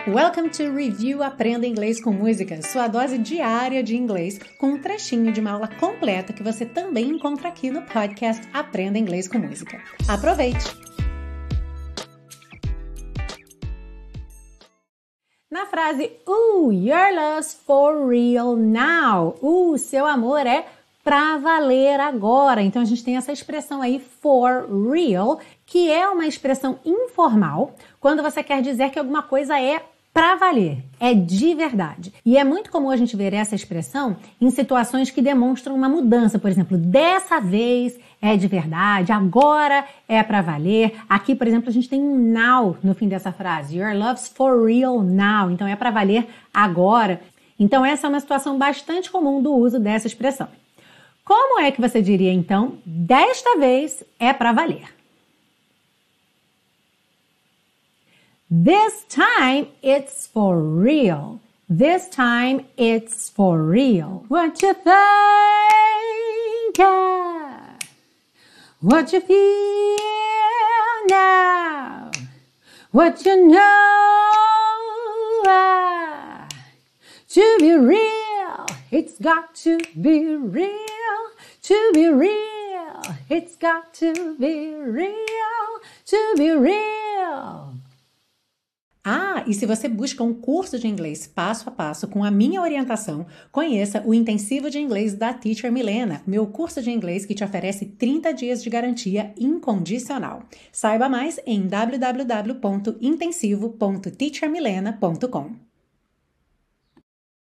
Welcome to Review Aprenda Inglês com Música, sua dose diária de inglês com um trechinho de uma aula completa que você também encontra aqui no podcast Aprenda Inglês com Música. Aproveite! Na frase, your love's for real now. Seu amor é pra valer agora. Então, a gente tem essa expressão aí, for real, que é uma expressão informal, quando você quer dizer que alguma coisa é pra valer, é de verdade. E é muito comum a gente ver essa expressão em situações que demonstram uma mudança. Por exemplo, dessa vez é de verdade, agora é pra valer. Aqui, por exemplo, a gente tem um now no fim dessa frase. Your love's for real now. Então, é pra valer agora. Então, essa é uma situação bastante comum do uso dessa expressão. Como é que você diria, então, desta vez é pra valer? This time it's for real. This time it's for real. What you think? What you feel now? What you know? To be real, it's got to be real. To be real, it's got to be real. To be real. E se você busca um curso de inglês passo a passo com a minha orientação, conheça o Intensivo de Inglês da Teacher Milena, meu curso de inglês que te oferece 30 dias de garantia incondicional. Saiba mais em www.intensivo.teachermilena.com.